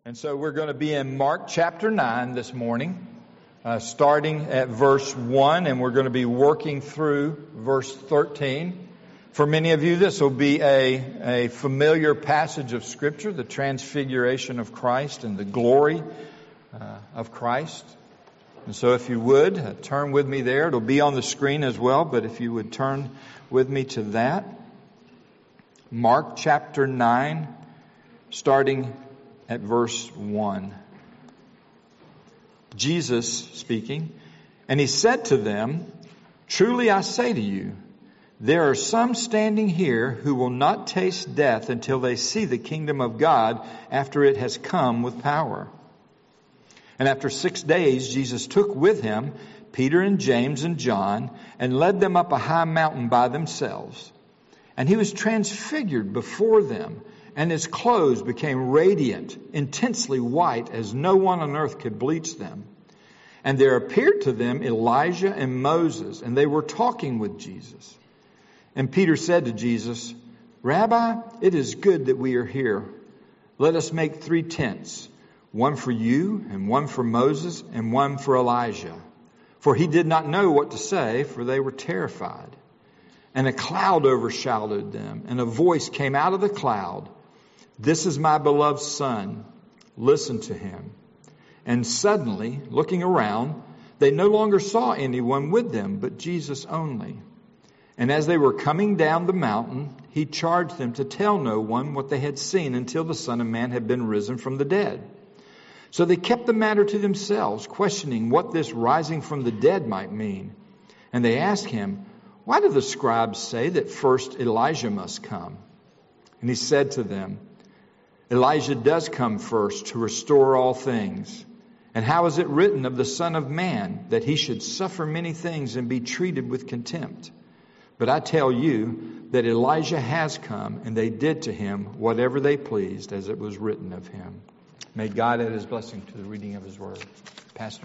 And so we're going to be in Mark chapter 9 this morning, starting at verse 1, and we're going to be working through verse 13. For many of you, this will be a familiar passage of Scripture, the transfiguration of Christ and the glory of Christ. And so if you would, turn with me there. It'll be on the screen as well, but if you would turn with me to that. Mark chapter 9, starting at verse 1. Jesus speaking, and he said to them, "Truly I say to you, there are some standing here who will not taste death until they see the kingdom of God after it has come with power." And after 6 days, Jesus took with him Peter and James and John and led them up a high mountain by themselves. And he was transfigured before them, and his clothes became radiant, intensely white, as no one on earth could bleach them. And there appeared to them Elijah and Moses, and they were talking with Jesus. And Peter said to Jesus, "Rabbi, it is good that we are here. Let us make 3 tents, one for you, and one for Moses, and one for Elijah." For he did not know what to say, for they were terrified. And a cloud overshadowed them, and a voice came out of the cloud, "This is my beloved Son, listen to him." And suddenly, looking around, they no longer saw anyone with them, but Jesus only. And as they were coming down the mountain, he charged them to tell no one what they had seen until the Son of Man had been risen from the dead. So they kept the matter to themselves, questioning what this rising from the dead might mean. And they asked him, "Why do the scribes say that first Elijah must come?" And he said to them, "Elijah does come first to restore all things. And how is it written of the Son of Man that he should suffer many things and be treated with contempt? But I tell you that Elijah has come, and they did to him whatever they pleased, as it was written of him." May God add his blessing to the reading of his word. Pastor.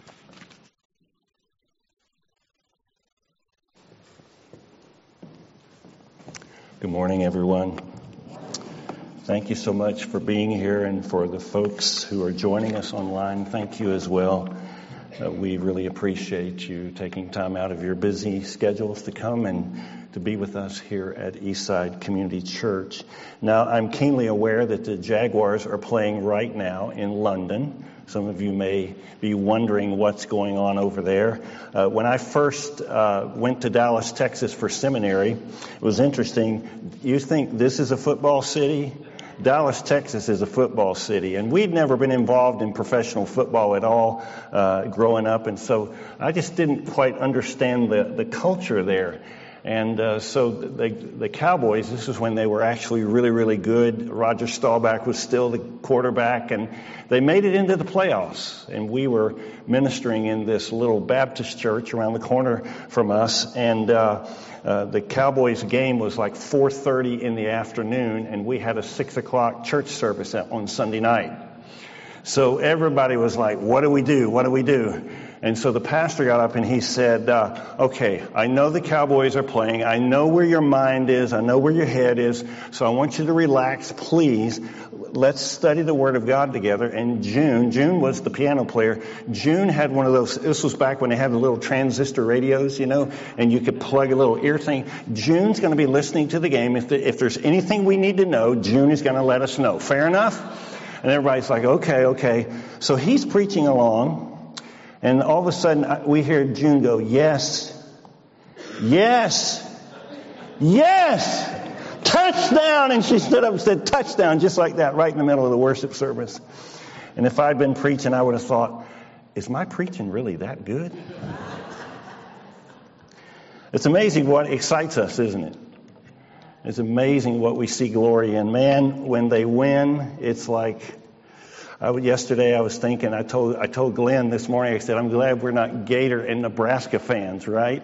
Good morning, everyone. Thank you so much for being here, and for the folks who are joining us online, thank you as well. We really appreciate you taking time out of your busy schedules to come and to be with us here at Eastside Community Church. Now, I'm keenly aware that the Jaguars are playing right now in London. Some of you may be wondering what's going on over there. When I first went to Dallas, Texas for seminary, it was interesting. You think this is a football city? Dallas, Texas is a football city, and we'd never been involved in professional football at all growing up, and so I just didn't quite understand the culture there. And so the Cowboys, this is when they were actually really, really good. Roger Staubach was still the quarterback, and they made it into the playoffs. And we were ministering in this little Baptist church around the corner from us, and the Cowboys game was like 4:30 in the afternoon, and we had a 6 o'clock church service on Sunday night. So everybody was like, "What do we do? What do we do?" And so the pastor got up and he said, "Okay, I know the Cowboys are playing. I know where your mind is. I know where your head is. So I want you to relax, please. Let's study the Word of God together." And June was the piano player. June had one of those, this was back when they had the little transistor radios, and you could plug a little ear thing. June's going to be listening to the game. If there's anything we need to know, June is going to let us know. Fair enough? And everybody's like, okay. So he's preaching along. And all of a sudden, we hear June go, "Yes, yes, yes, touchdown." And she stood up and said, "Touchdown," just like that, right in the middle of the worship service. And if I'd been preaching, I would have thought, is my preaching really that good? It's amazing what excites us, isn't it? It's amazing what we see glory in. Man, when they win, it's like... Yesterday I was thinking, I told Glenn this morning, I said, I'm glad we're not Gator and Nebraska fans, right?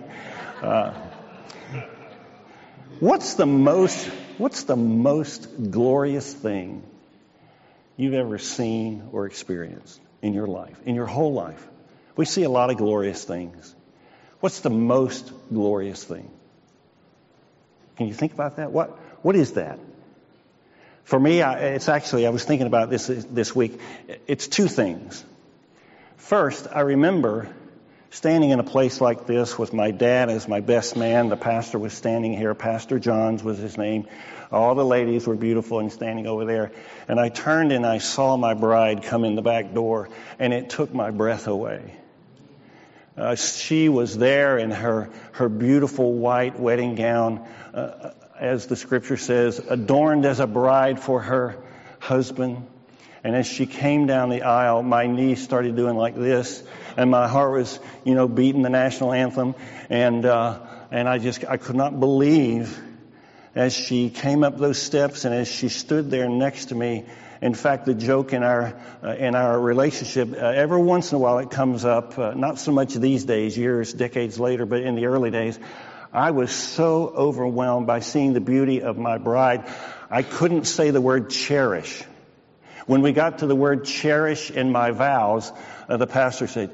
What's the most glorious thing you've ever seen or experienced in your life, in your whole life? We see a lot of glorious things. What's the most glorious thing? Can you think about that? What is that? For me, I was thinking about this week. It's two things. First, I remember standing in a place like this with my dad as my best man. The pastor was standing here. Pastor Johns was his name. All the ladies were beautiful and standing over there. And I turned and I saw my bride come in the back door, and it took my breath away. She was there in her beautiful white wedding gown, as the scripture says, adorned as a bride for her husband. And as she came down the aisle, my knees started doing like this, and my heart was, beating the national anthem. And I could not believe as she came up those steps and as she stood there next to me. In fact, the joke in our relationship, every once in a while it comes up, not so much these days, decades later, but in the early days, I was so overwhelmed by seeing the beauty of my bride, I couldn't say the word cherish. When we got to the word cherish in my vows, the pastor said,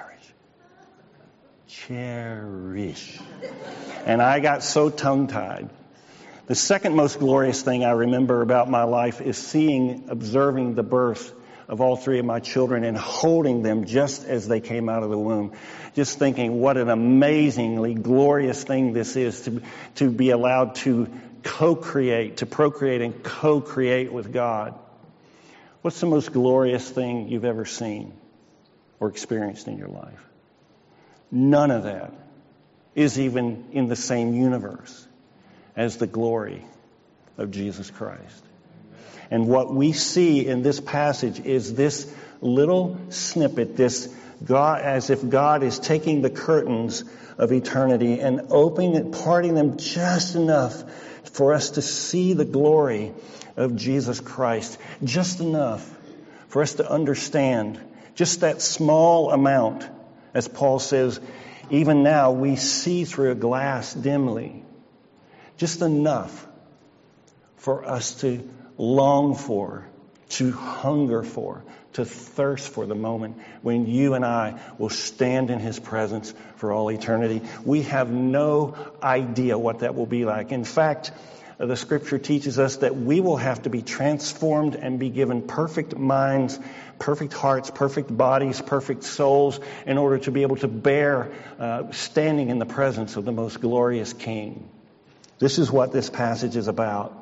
cherish. And I got so tongue-tied. The second most glorious thing I remember about my life is observing the birth of all three of my children and holding them just as they came out of the womb. Just thinking what an amazingly glorious thing this is to be allowed to procreate and co-create with God. What's the most glorious thing you've ever seen or experienced in your life? None of that is even in the same universe as the glory of Jesus Christ. And what we see in this passage is this little snippet, this God, as if God is taking the curtains of eternity and parting them just enough for us to see the glory of Jesus Christ, just enough for us to understand just that small amount. As Paul says, even now we see through a glass dimly, just enough for us to long for, to hunger for, to thirst for the moment when you and I will stand in His presence for all eternity. We have no idea what that will be like. In fact, the Scripture teaches us that we will have to be transformed and be given perfect minds, perfect hearts, perfect bodies, perfect souls in order to be able to bear standing in the presence of the most glorious King. This is what this passage is about.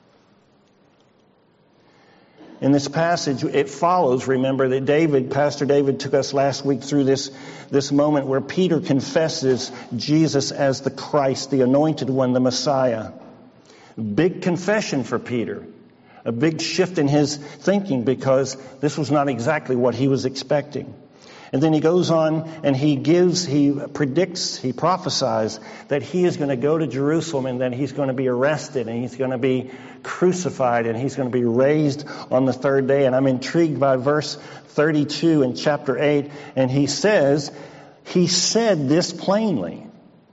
In this passage, it follows, remember, that Pastor David took us last week through this moment where Peter confesses Jesus as the Christ, the Anointed One, the Messiah. Big confession for Peter. A big shift in his thinking because this was not exactly what he was expecting. And then he goes on and he predicts, he prophesies that he is going to go to Jerusalem and then he's going to be arrested and he's going to be crucified and he's going to be raised on the third day. And I'm intrigued by verse 32 in chapter 8. And he says, he said this plainly,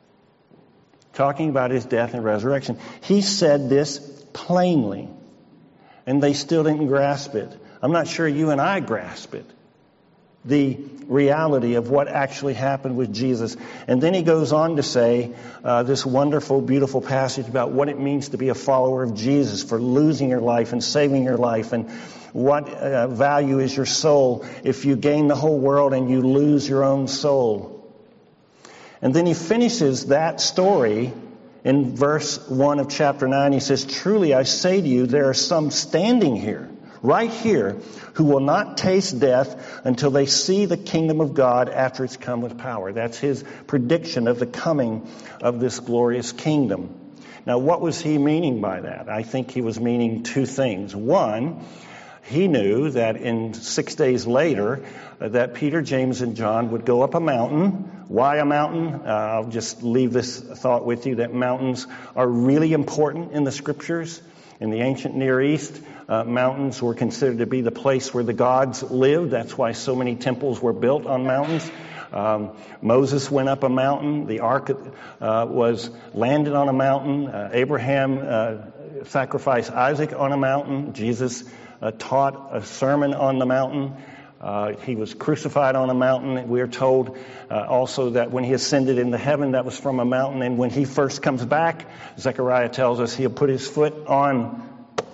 talking about his death and resurrection. He said this plainly, and they still didn't grasp it. I'm not sure you and I grasp it. The reality of what actually happened with Jesus. And then he goes on to say this wonderful, beautiful passage about what it means to be a follower of Jesus, for losing your life and saving your life, and what value is your soul if you gain the whole world and you lose your own soul. And then he finishes that story in verse 1 of chapter 9. He says, truly I say to you, there are some standing here, right here, who will not taste death until they see the kingdom of God after it's come with power. That's his prediction of the coming of this glorious kingdom. Now, what was he meaning by that? I think he was meaning two things. One, he knew that in 6 days later that Peter, James, and John would go up a mountain. Why a mountain? I'll just leave this thought with you, that mountains are really important in the Scriptures. In the ancient Near East, mountains were considered to be the place where the gods lived. That's why so many temples were built on mountains. Moses went up a mountain. The ark was landed on a mountain. Abraham sacrificed Isaac on a mountain. Jesus taught a sermon on the mountain. He was crucified on a mountain. We are told also that when he ascended into heaven, that was from a mountain. And when he first comes back, Zechariah tells us he'll put his foot on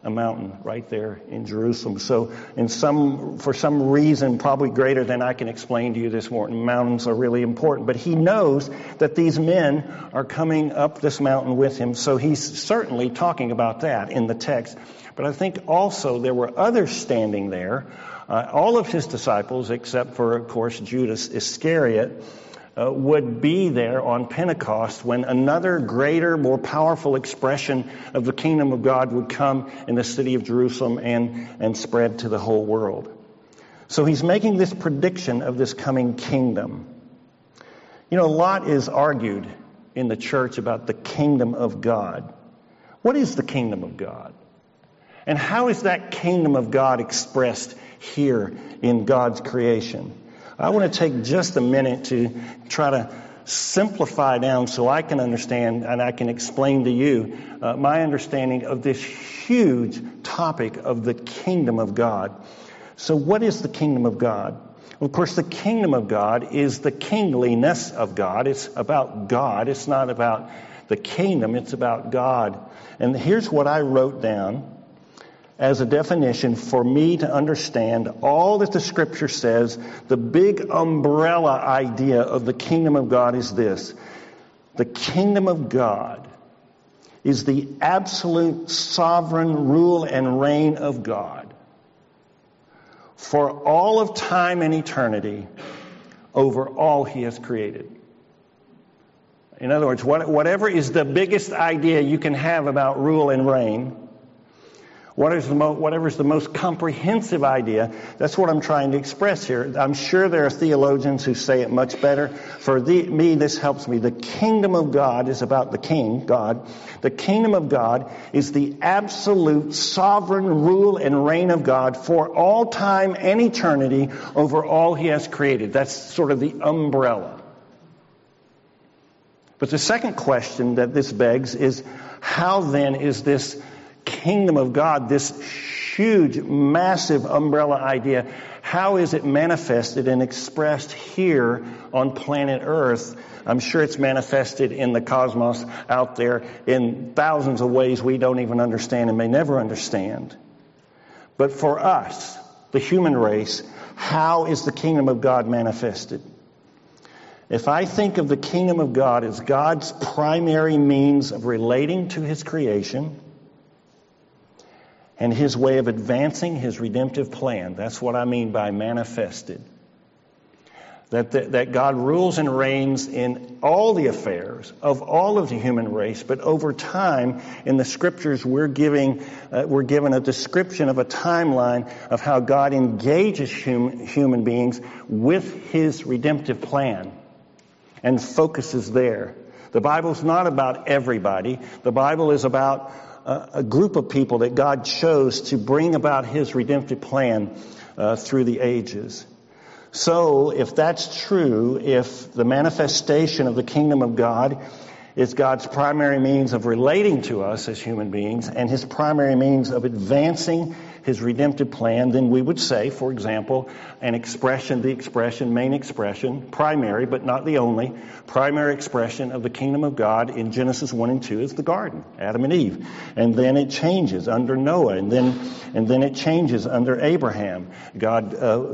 a mountain right there in Jerusalem. So for some reason, probably greater than I can explain to you this morning, mountains are really important. But he knows that these men are coming up this mountain with him. So he's certainly talking about that in the text. But I think also there were others standing there. All of his disciples, except for, of course, Judas Iscariot, would be there on Pentecost when another greater, more powerful expression of the kingdom of God would come in the city of Jerusalem and spread to the whole world. So he's making this prediction of this coming kingdom. You know, a lot is argued in the church about the kingdom of God. What is the kingdom of God? And how is that kingdom of God expressed here in God's creation? I want to take just a minute to try to simplify down so I can understand and I can explain to you my understanding of this huge topic of the kingdom of God. So what is the kingdom of God? Well, of course, the kingdom of God is the kingliness of God. It's about God. It's not about the kingdom. It's about God. And here's what I wrote down as a definition for me to understand all that the Scripture says. The big umbrella idea of the kingdom of God is this. The kingdom of God is the absolute sovereign rule and reign of God for all of time and eternity over all He has created. In other words, whatever is the biggest idea you can have about rule and reign, whatever is the most comprehensive idea, that's what I'm trying to express here. I'm sure there are theologians who say it much better. For me, this helps me. The kingdom of God is about the King, God. The kingdom of God is the absolute sovereign rule and reign of God for all time and eternity over all He has created. That's sort of the umbrella. But the second question that this begs is, how then is this kingdom of God, this huge, massive umbrella idea, how is it manifested and expressed here on planet Earth? I'm sure it's manifested in the cosmos out there in thousands of ways we don't even understand and may never understand. But for us, the human race, how is the kingdom of God manifested? If I think of the kingdom of God as God's primary means of relating to His creation and His way of advancing His redemptive plan. That's what I mean by manifested. That God rules and reigns in all the affairs of all of the human race, but over time, in the Scriptures, we're given a description of a timeline of how God engages human beings with His redemptive plan and focuses there. The Bible's not about everybody. The Bible is about a group of people that God chose to bring about His redemptive plan through the ages. So, if that's true, if the manifestation of the kingdom of God is God's primary means of relating to us as human beings and His primary means of advancing His redemptive plan, then we would say, for example, main expression, primary but not the only, primary expression of the kingdom of God in Genesis 1 and 2 is the garden, Adam and Eve. And then it changes under Noah, and then it changes under Abraham. God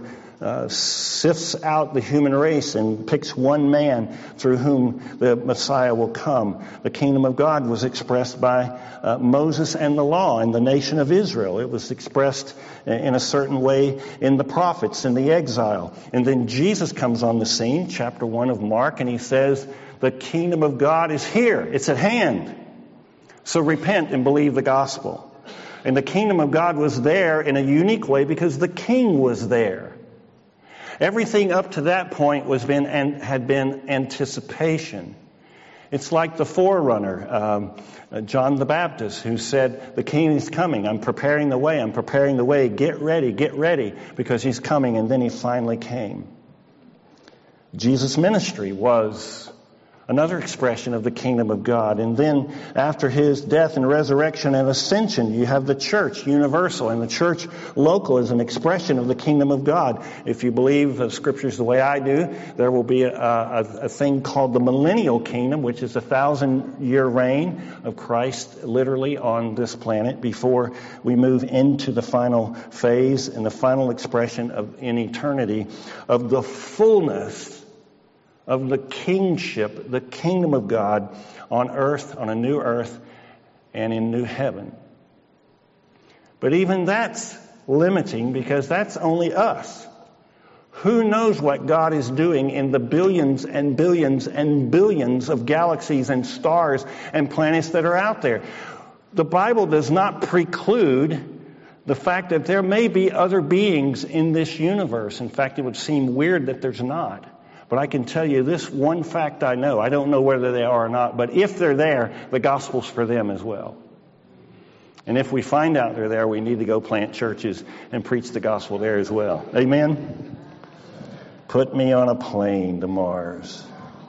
sifts out the human race and picks one man through whom the Messiah will come. The kingdom of God was expressed by Moses and the law and the nation of Israel. It was expressed in a certain way in the prophets and the exile. And then Jesus comes on the scene, chapter 1 of Mark, and He says, the kingdom of God is here. It's at hand. So repent and believe the gospel. And the kingdom of God was there in a unique way because the king was there. Everything up to that point had been anticipation. It's like the forerunner, John the Baptist, who said, the king is coming. I'm preparing the way. Get ready, because He's coming. And then He finally came. Jesus' ministry was Another expression of the kingdom of God. And then after his death and resurrection and ascension, you have the church universal, and the church local is an expression of the kingdom of God. If you believe the scriptures the way I do, there will be a thing called the millennial kingdom, which is 1,000-year reign of Christ literally on this planet before we move into the final phase and the final expression of in eternity of the fullness of the kingship, the kingdom of God on earth, on a new earth, and in new heaven. But even that's limiting because that's only us. Who knows what God is doing in the billions and billions and billions of galaxies and stars and planets that are out there? The Bible does not preclude the fact that there may be other beings in this universe. In fact, it would seem weird that there's not. But I can tell you this one fact I know. I don't know whether they are or not, but if they're there, the gospel's for them as well. And if we find out they're there, we need to go plant churches and preach the gospel there as well. Amen? Put me on a plane to Mars.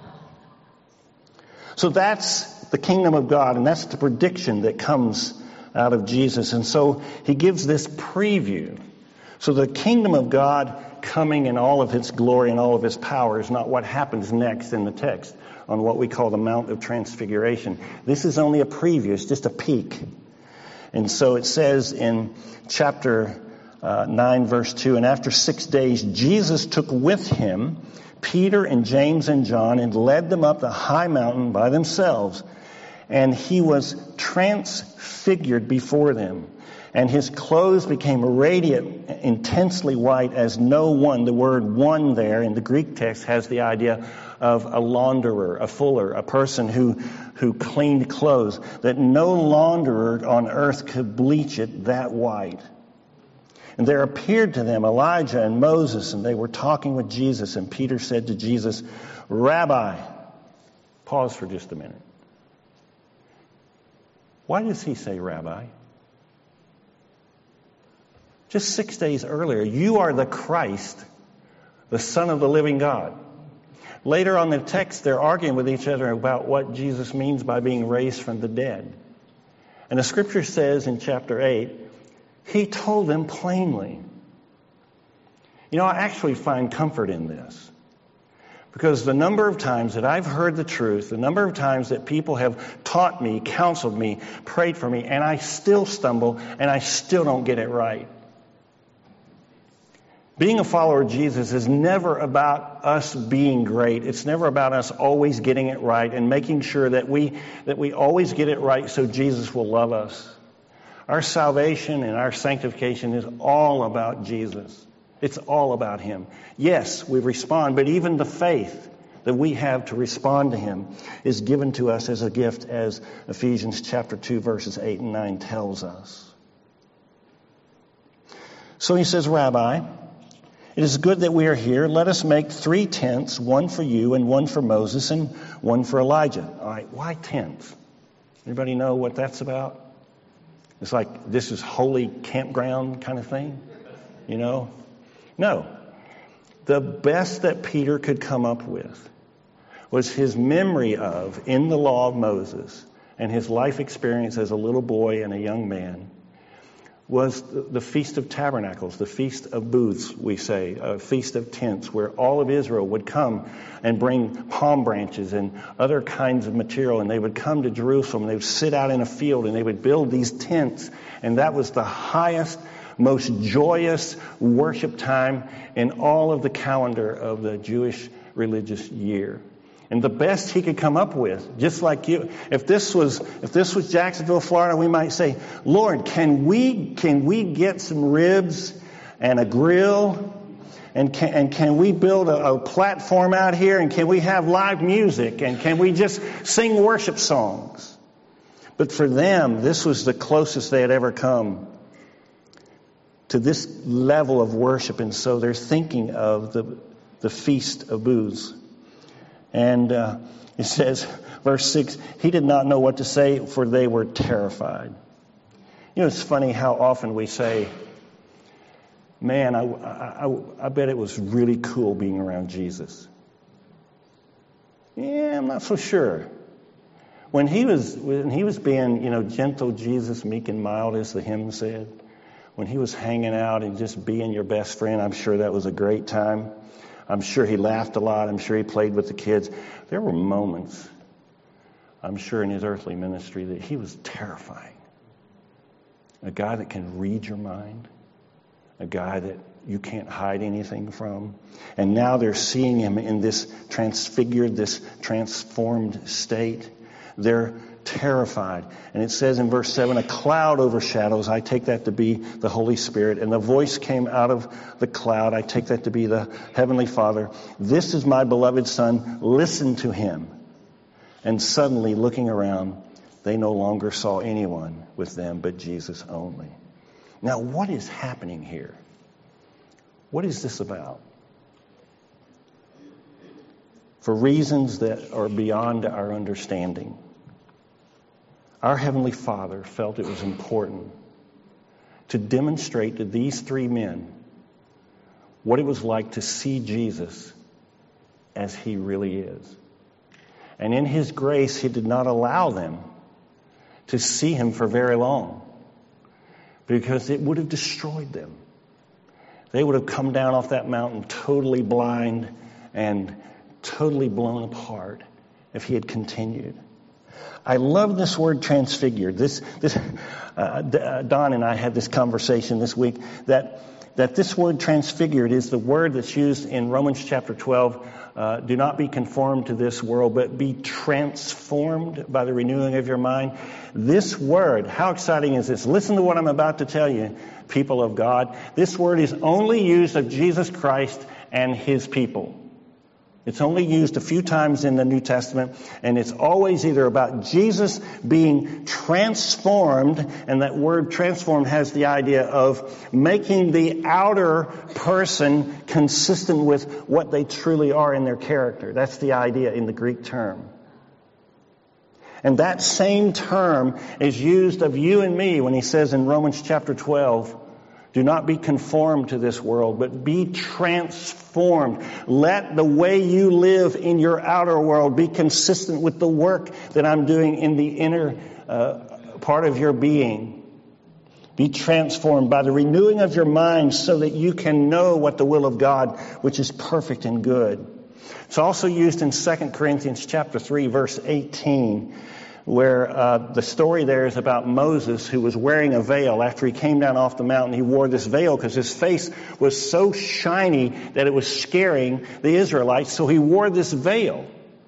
So that's the kingdom of God, and that's the prediction that comes out of Jesus. And so he gives this preview. So the kingdom of God coming in all of its glory and all of its power is not what happens next in the text on what we call the Mount of Transfiguration. This is only a preview. It's just a peek. And so it says in chapter 9, verse 2, and after 6 days, Jesus took with him Peter and James and John and led them up the high mountain by themselves. And he was transfigured before them. And his clothes became radiant, intensely white as no one. The word one there in the Greek text has the idea of a launderer, a fuller, a person who cleaned clothes, that no launderer on earth could bleach it that white. And there appeared to them Elijah and Moses, and they were talking with Jesus. And Peter said to Jesus, Rabbi, pause for just a minute. Why does he say Rabbi? Just 6 days earlier, you are the Christ, the Son of the living God. Later on in the text, they're arguing with each other about what Jesus means by being raised from the dead. And the scripture says in chapter 8, he told them plainly. You know, I actually find comfort in this. Because the number of times that I've heard the truth, the number of times that people have taught me, counseled me, prayed for me, and I still stumble and I still don't get it right. Being a follower of Jesus is never about us being great. It's never about us always getting it right and making sure that we always get it right so Jesus will love us. Our salvation and our sanctification is all about Jesus. It's all about him. Yes, we respond, but even the faith that we have to respond to him is given to us as a gift, as Ephesians chapter 2, verses 8 and 9 tells us. So he says, Rabbi, it is good that we are here. Let us make 3 tents, one for you and one for Moses and one for Elijah. All right, why tents? Anybody know what that's about? It's like this is holy campground kind of thing, you know? No. The best that Peter could come up with was his memory of, in the law of Moses, and his life experience as a little boy and a young man, was the Feast of Tabernacles, the Feast of Booths, we say, a Feast of Tents, where all of Israel would come and bring palm branches and other kinds of material, and they would come to Jerusalem, and they would sit out in a field, and they would build these tents, and that was the highest, most joyous worship time in all of the calendar of the Jewish religious year. And the best he could come up with, just like you, if this was Jacksonville, Florida, we might say, Lord, can we get some ribs and a grill, and can we build a platform out here, and can we have live music, and can we just sing worship songs? But for them, this was the closest they had ever come to this level of worship, and so they're thinking of the Feast of Booths. And it says, verse 6, he did not know what to say, for they were terrified. You know, it's funny how often we say, man, I bet it was really cool being around Jesus. Yeah, I'm not so sure. When he was being, gentle Jesus, meek and mild, as the hymn said, when he was hanging out and just being your best friend, I'm sure that was a great time. I'm sure he laughed a lot. I'm sure he played with the kids. There were moments, I'm sure, in his earthly ministry that he was terrifying. A guy that can read your mind. A guy that you can't hide anything from. And now they're seeing him in this transfigured, this transformed state. They're terrified. And it says in verse 7, a cloud overshadows. I take that to be the Holy Spirit. And the voice came out of the cloud. I take that to be the Heavenly Father. This is my beloved Son. Listen to him. And suddenly, looking around, they no longer saw anyone with them but Jesus only. Now, what is happening here? What is this about? For reasons that are beyond our understanding, our Heavenly Father felt it was important to demonstrate to these three men what it was like to see Jesus as he really is. And in his grace, he did not allow them to see him for very long, because it would have destroyed them. They would have come down off that mountain totally blind and totally blown apart if he had continued. I love this word transfigured. Don and I had this conversation this week that this word transfigured is the word that's used in Romans chapter 12. Do not be conformed to this world, but be transformed by the renewing of your mind. This word, how exciting is this? Listen to what I'm about to tell you, people of God. This word is only used of Jesus Christ and his people. It's only used a few times in the New Testament, and it's always either about Jesus being transformed, and that word transformed has the idea of making the outer person consistent with what they truly are in their character. That's the idea in the Greek term. And that same term is used of you and me when he says in Romans chapter 12, do not be conformed to this world, but be transformed. Let the way you live in your outer world be consistent with the work that I'm doing in the inner part of your being. Be transformed by the renewing of your mind so that you can know what the will of God, which is perfect and good. It's also used in 2 Corinthians chapter 3, verse 18, where the story there is about Moses, who was wearing a veil. After he came down off the mountain, he wore this veil because his face was so shiny that it was scaring the Israelites. So he wore this veil.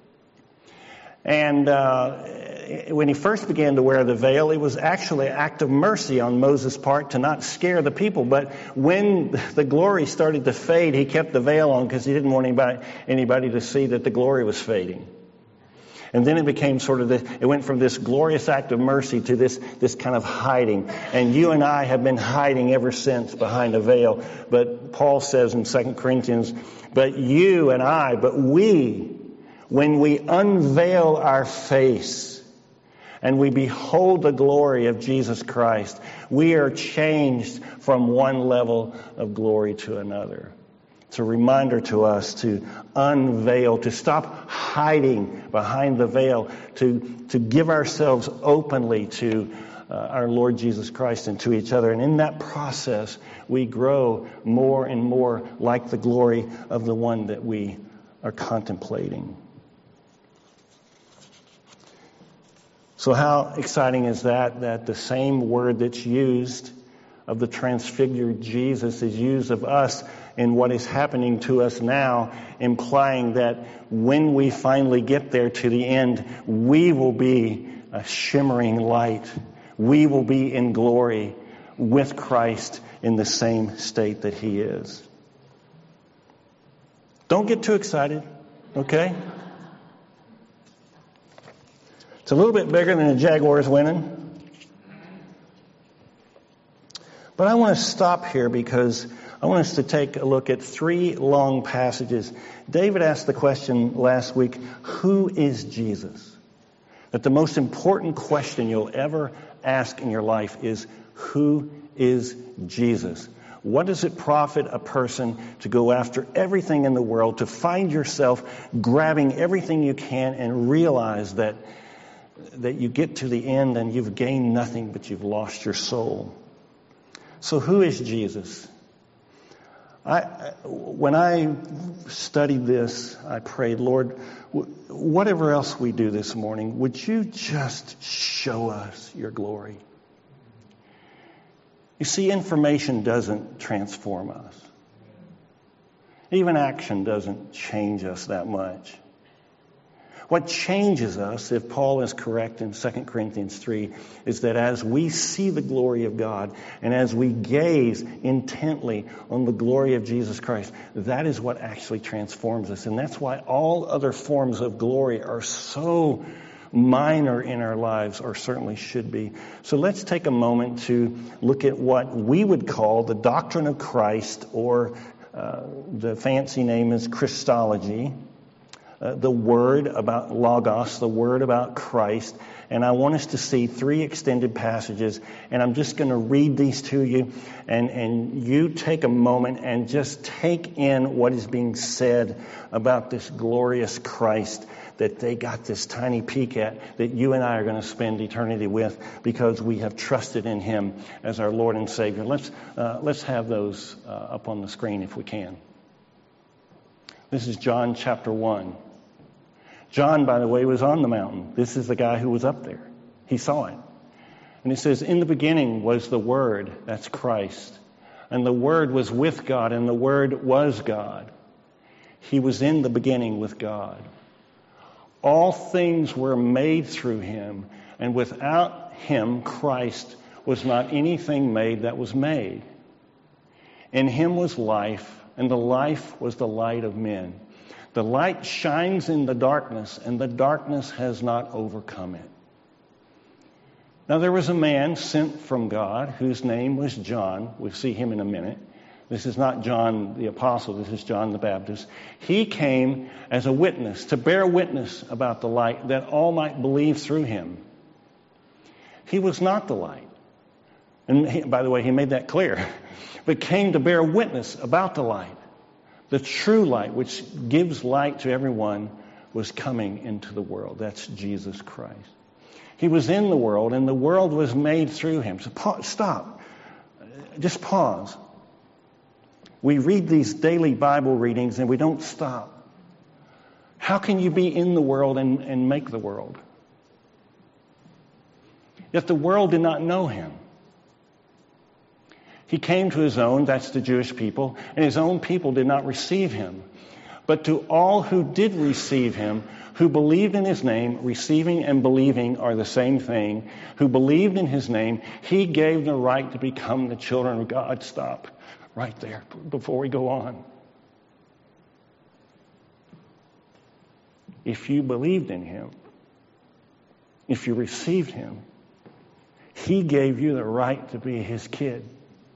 And when he first began to wear the veil, it was actually an act of mercy on Moses' part to not scare the people. But when the glory started to fade, he kept the veil on because he didn't want anybody to see that the glory was fading. And then it became it went from this glorious act of mercy to this kind of hiding. And you and I have been hiding ever since behind a veil. But Paul says in 2 Corinthians, but we, when we unveil our face and we behold the glory of Jesus Christ, we are changed from one level of glory to another. It's a reminder to us to unveil, to stop hiding behind the veil, to give ourselves openly to our Lord Jesus Christ and to each other. And in that process, we grow more and more like the glory of the one that we are contemplating. So how exciting is that the same word that's used of the transfigured Jesus is used of us in what is happening to us now, implying that when we finally get there to the end, we will be a shimmering light. We will be in glory with Christ in the same state that he is. Don't get too excited, okay? It's a little bit bigger than the Jaguars winning. But I want to stop here because I want us to take a look at 3 long passages. David asked the question last week, who is Jesus? That the most important question you'll ever ask in your life is, who is Jesus? What does it profit a person to go after everything in the world, to find yourself grabbing everything you can and realize that you get to the end and you've gained nothing but you've lost your soul? So who is Jesus? When I studied this, I prayed, Lord, whatever else we do this morning, would you just show us your glory? You see, information doesn't transform us. Even action doesn't change us that much. What changes us, if Paul is correct in 2 Corinthians 3, is that as we see the glory of God and as we gaze intently on the glory of Jesus Christ, that is what actually transforms us. And that's why all other forms of glory are so minor in our lives, or certainly should be. So let's take a moment to look at what we would call the doctrine of Christ, or the fancy name is Christology. The word about Logos, the word about Christ. And I want us to see 3 extended passages. And I'm just going to read these to you. And you take a moment and just take in what is being said about this glorious Christ that they got this tiny peek at, that you and I are going to spend eternity with because we have trusted in Him as our Lord and Savior. Let's have those up on the screen if we can. This is John chapter 1. John, by the way, was on the mountain. This is the guy who was up there. He saw it. And it says, in the beginning was the Word, that's Christ. And the Word was with God, and the Word was God. He was in the beginning with God. All things were made through Him, and without Him, Christ, was not anything made that was made. In Him was life, and the life was the light of men. The light shines in the darkness, and the darkness has not overcome it. Now there was a man sent from God whose name was John. We'll see him in a minute. This is not John the Apostle. This is John the Baptist. He came as a witness, to bear witness about the light, that all might believe through him. He was not the light. And by the way, he made that clear. But came to bear witness about the light. The true light, which gives light to everyone, was coming into the world. That's Jesus Christ. He was in the world, and the world was made through Him. So stop. Just pause. We read these daily Bible readings, and we don't stop. How can you be in the world and make the world? Yet the world did not know Him. He came to His own, that's the Jewish people, and His own people did not receive Him. But to all who did receive Him, who believed in His name, receiving and believing are the same thing, who believed in His name, He gave the right to become the children of God. Stop right there before we go on. If you believed in Him, if you received Him, He gave you the right to be His kid.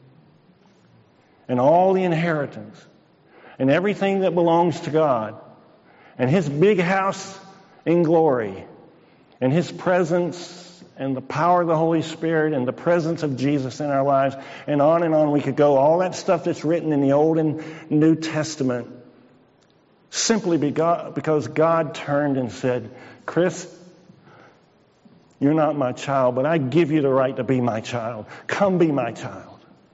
And all the inheritance and everything that belongs to God and His big house in glory and His presence and the power of the Holy Spirit and the presence of Jesus in our lives, and on we could go. All that stuff that's written in the Old and New Testament, simply because God turned and said, Chris, you're not my child, but I give you the right to be my child. Come be my child.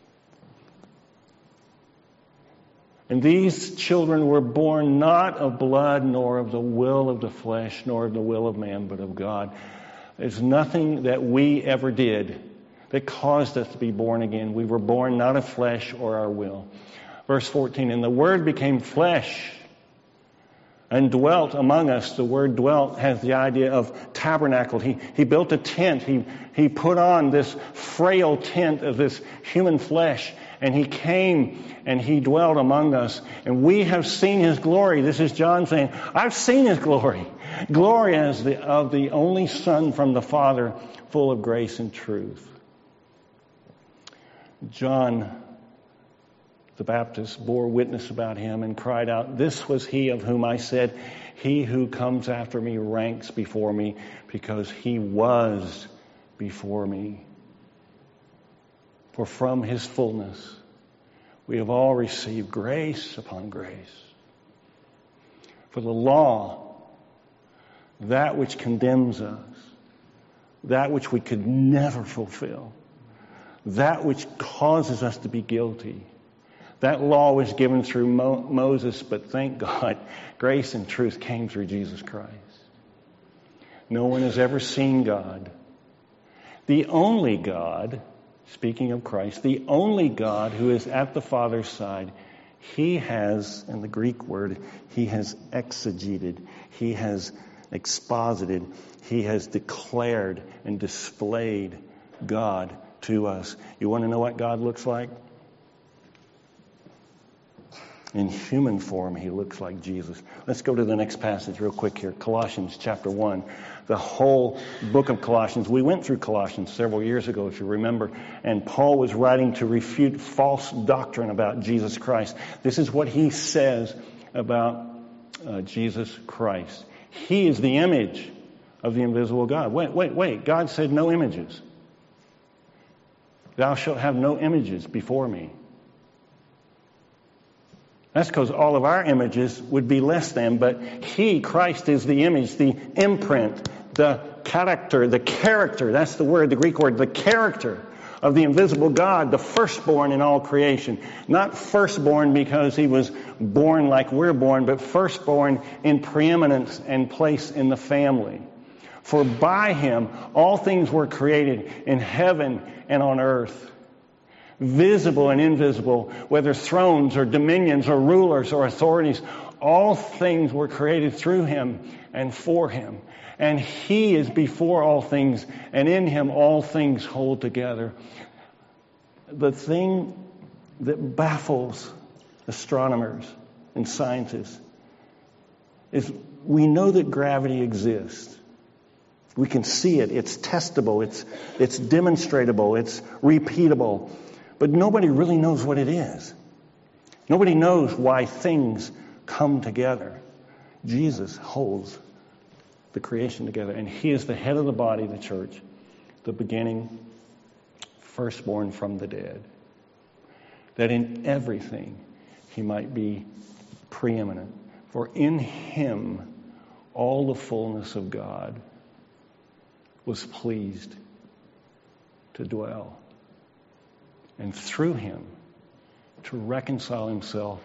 And these children were born not of blood, nor of the will of the flesh, nor of the will of man, but of God. There's nothing that we ever did that caused us to be born again. We were born not of flesh or our will. Verse 14, and the Word became flesh and dwelt among us. The word dwelt has the idea of tabernacled. He built a tent. He put on this frail tent of this human flesh, and He came and He dwelt among us. And we have seen His glory. This is John saying, I've seen His glory. Glory as of the only Son from the Father, full of grace and truth. John the Baptist bore witness about Him and cried out, this was He of whom I said, He who comes after me ranks before me, because He was before me. For from His fullness We have all received grace upon grace. For the law, that which condemns us, that which we could never fulfill, that which causes us to be guilty, that law was given through Moses, but thank God, grace and truth came through Jesus Christ. No one has ever seen God. The only God, speaking of Christ, the only God who is at the Father's side, He has, in the Greek word, He has exegeted, He has exposited, He has declared and displayed God to us. You want to know what God looks like? In human form, He looks like Jesus. Let's go to the next passage real quick here. Colossians chapter 1. The whole book of Colossians. We went through Colossians several years ago, if you remember. And Paul was writing to refute false doctrine about Jesus Christ. This is what he says about Jesus Christ. He is the image of the invisible God. Wait. God said no images. Thou shalt have no images before me. That's because all of our images would be less than, but He, Christ, is the image, the imprint, the character, that's the word, the Greek word, the character of the invisible God, the firstborn in all creation. Not firstborn because He was born like we're born, but firstborn in preeminence and place in the family. For by Him all things were created in heaven and on earth, visible and invisible, whether thrones or dominions or rulers or authorities. All things were created through Him and for Him. And He is before all things, and in Him all things hold together. The thing that baffles astronomers and scientists is we know that gravity exists. We can see it. It's testable. It's demonstratable. It's repeatable. But nobody really knows what it is. Nobody knows why things come together. Jesus holds the creation together, and He is the head of the body, the church, the beginning, firstborn from the dead, that in everything He might be preeminent. For in Him all the fullness of God was pleased to dwell, and through Him to reconcile Himself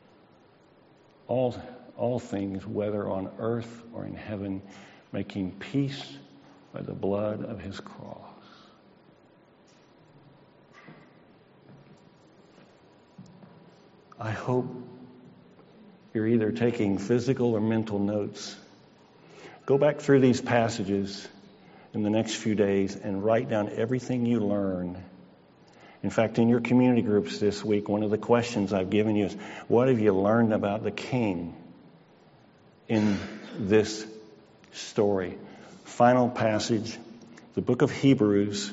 all things, whether on earth or in heaven, making peace by the blood of His cross. I hope you're either taking physical or mental notes. Go back through these passages in the next few days and write down everything you learn. In fact, in your community groups this week, one of the questions I've given you is, what have you learned about the King in this story? Final passage, the book of Hebrews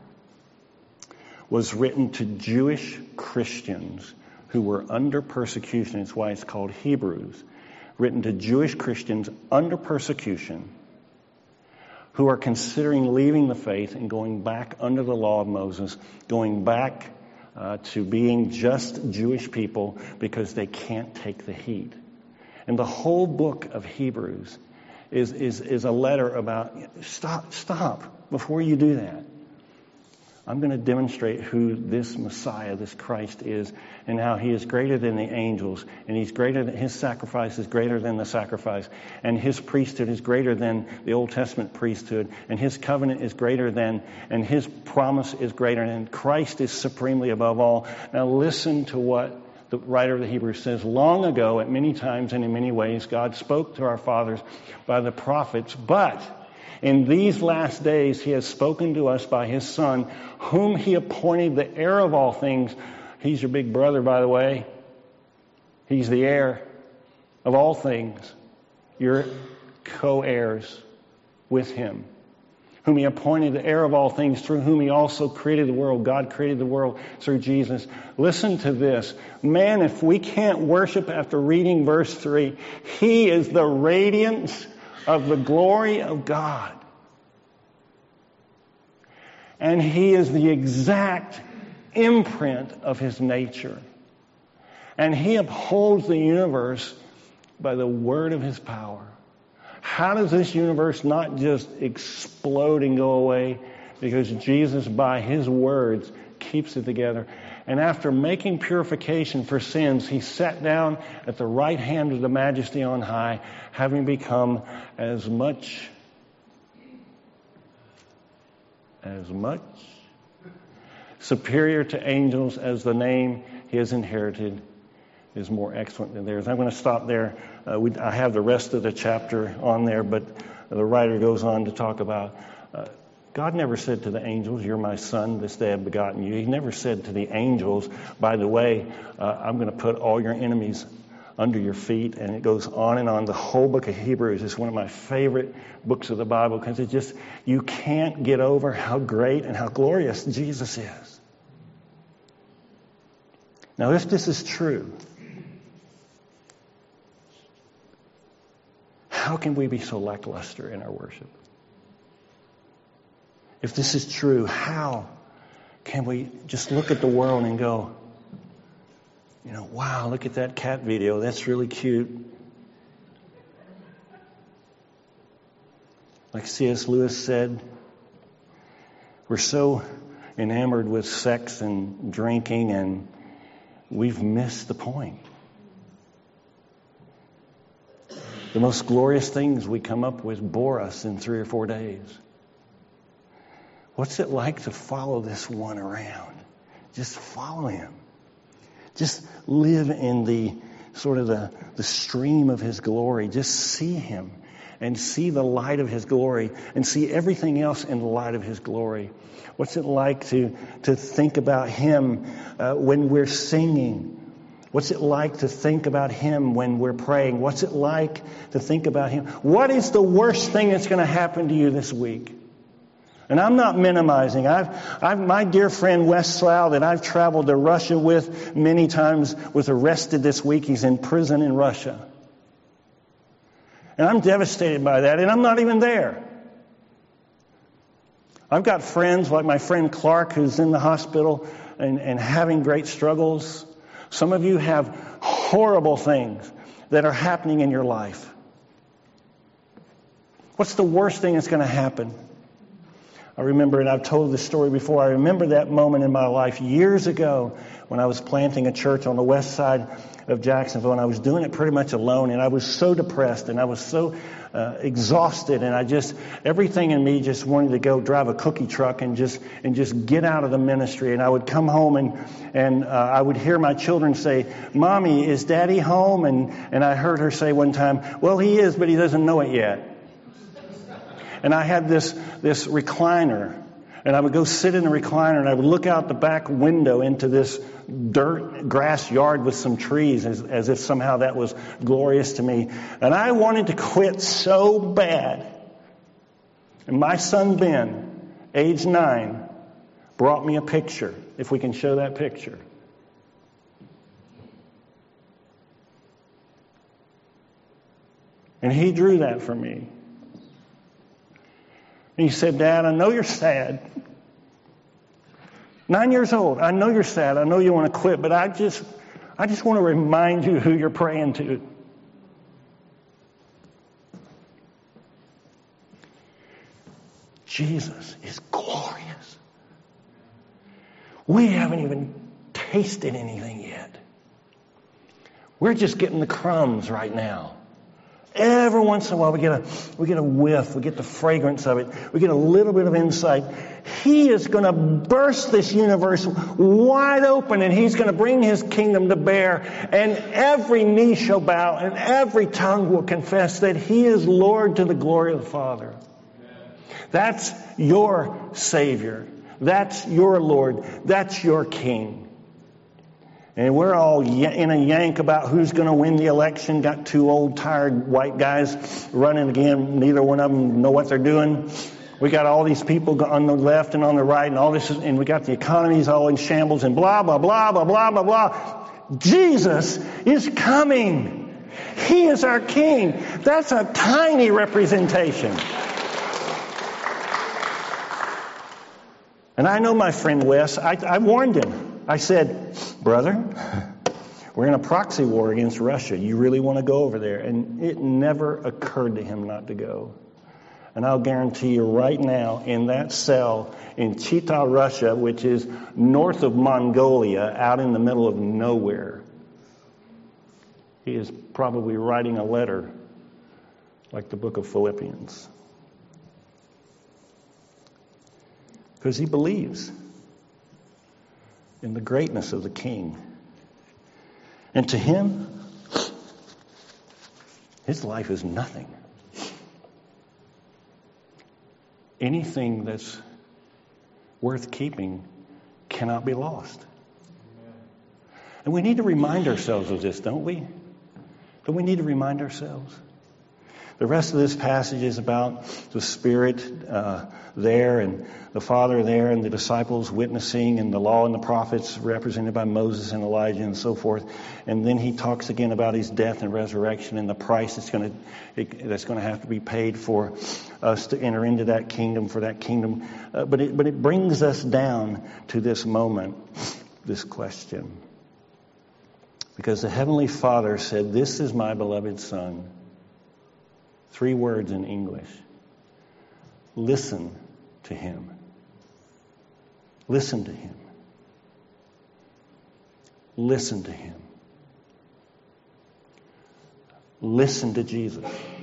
was written to Jewish Christians who were under persecution. That's why it's called Hebrews. Written to Jewish Christians under persecution who are considering leaving the faith and going back under the law of Moses, going back to being just Jewish people because they can't take the heat. And the whole book of Hebrews is a letter about, stop before you do that. I'm going to demonstrate who this Messiah, this Christ is, and how He is greater than the angels, and His sacrifice is greater than the sacrifice, and His priesthood is greater than the Old Testament priesthood, and His covenant is greater than, and His promise is greater than. Christ is supremely above all. Now listen to what the writer of the Hebrews says. Long ago, at many times and in many ways, God spoke to our fathers by the prophets, but in these last days, He has spoken to us by His Son, whom He appointed the heir of all things. He's your big brother, by the way. He's the heir of all things. You're co-heirs with Him. Whom He appointed the heir of all things, through whom He also created the world. God created the world through Jesus. Listen to this. Man, if we can't worship after reading verse 3, He is the radiance of the glory of God. And He is the exact imprint of His nature. And He upholds the universe by the word of His power. How does this universe not just explode and go away? Because Jesus, by His words, keeps it together. And after making purification for sins, He sat down at the right hand of the Majesty on high, having become as much superior to angels as the name He has inherited is more excellent than theirs. I'm going to stop there. I have the rest of the chapter on there, but the writer goes on to talk about God never said to the angels, "You're my son, this day I've begotten you." He never said to the angels, "By the way, I'm going to put all your enemies under your feet." And it goes on and on. The whole book of Hebrews is one of my favorite books of the Bible because it just, you can't get over how great and how glorious Jesus is. Now, if this is true, how can we be so lackluster in our worship? If this is true, how can we just look at the world and go, wow, look at that cat video. That's really cute. Like C.S. Lewis said, we're so enamored with sex and drinking, and we've missed the point. The most glorious things we come up with bore us in 3 or 4 days. What's it like to follow this one around? Just follow him. Just live in the sort of the stream of his glory. Just see him and see the light of his glory and see everything else in the light of his glory. What's it like to think about him when we're singing? What's it like to think about him when we're praying? What's it like to think about him? What is the worst thing that's going to happen to you this week? And I'm not minimizing. My dear friend Wes Slough that I've traveled to Russia with many times was arrested this week. He's in prison in Russia. And I'm devastated by that, and I'm not even there. I've got friends like my friend Clark who's in the hospital and having great struggles. Some of you have horrible things that are happening in your life. What's the worst thing that's going to happen? I remember, and I've told this story before, I remember that moment in my life years ago when I was planting a church on the west side of Jacksonville, and I was doing it pretty much alone, and I was so depressed, and I was so exhausted, and everything in me just wanted to go drive a cookie truck and just get out of the ministry. And I would come home and I would hear my children say, "Mommy, is Daddy home?" And I heard her say one time, "Well, he is, but he doesn't know it yet." And I had this recliner, and I would go sit in the recliner, and I would look out the back window into this dirt grass yard with some trees, as if somehow that was glorious to me. And I wanted to quit so bad. And my son Ben, age 9, brought me a picture, if we can show that picture. And he drew that for me. And he said, "Dad, I know you're sad. 9 years old. I know you're sad. I know you want to quit, but I just want to remind you who you're praying to." Jesus is glorious. We haven't even tasted anything yet. We're just getting the crumbs right now. Every once in a while we get a whiff, we get the fragrance of it, we get a little bit of insight. He is going to burst this universe wide open, and he's going to bring his kingdom to bear, and every knee shall bow and every tongue will confess that he is Lord to the glory of the Father. That's your Savior. That's your Lord. That's your King. And we're all in a yank about who's going to win the election. Got 2 old, tired white guys running again. Neither one of them know what they're doing. We got all these people on the left and on the right, and all this, and we got the economies all in shambles, and blah, blah, blah, blah, blah, blah, blah. Jesus is coming. He is our King. That's a tiny representation. And I know my friend Wes. I warned him. I said, "Brother, We're in a proxy war against Russia. You really want to go over there? And it never occurred to him not to go. And I'll guarantee you right now, in that cell in Chita, Russia, which is north of Mongolia, out in the middle of nowhere, he is probably writing a letter like the book of Philippians. Because he believes in the greatness of the King. And to him, his life is nothing. Anything that's worth keeping cannot be lost. And we need to remind ourselves of this, don't we? Don't we need to remind ourselves? The rest of this passage is about the Spirit there and the Father there and the disciples witnessing and the law and the prophets represented by Moses and Elijah and so forth. And then he talks again about his death and resurrection and the price that's going to have to be paid for us to enter into that kingdom, for that kingdom. But it brings us down to this moment, this question. Because the Heavenly Father said, "This is my beloved Son." 3 words in English. Listen to him. Listen to him. Listen to him. Listen to Jesus.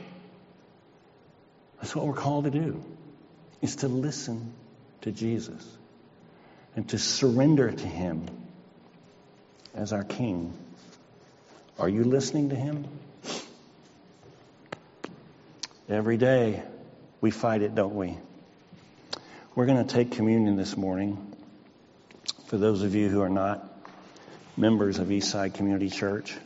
That's what we're called to do, is to listen to Jesus and to surrender to him as our King. Are you listening to him? Every day we fight it, don't we? We're going to take communion this morning. For those of you who are not members of Eastside Community Church,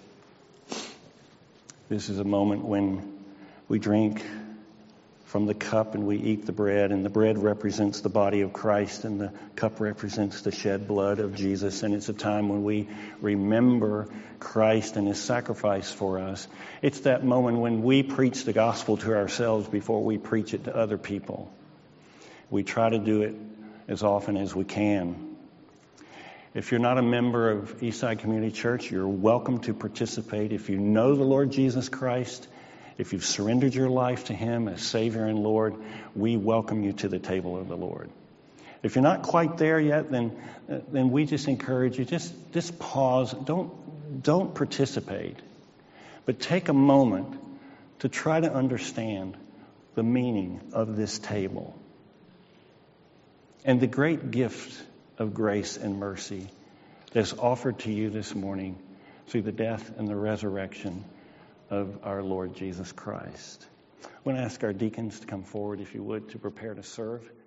this is a moment when we drink from the cup and we eat the bread, and the bread represents the body of Christ and the cup represents the shed blood of Jesus. And it's a time when we remember Christ and his sacrifice for us. It's that moment when we preach the gospel to ourselves before we preach it to other people. We try to do it as often as we can. If you're not a member of Eastside Community Church, you're welcome to participate. If you know the Lord Jesus Christ, if you've surrendered your life to him as Savior and Lord, we welcome you to the table of the Lord. If you're not quite there yet, then we just encourage you, just pause. Don't participate. But take a moment to try to understand the meaning of this table and the great gift of grace and mercy that's offered to you this morning through the death and the resurrection of our Lord Jesus Christ. I want to ask our deacons to come forward, if you would, to prepare to serve.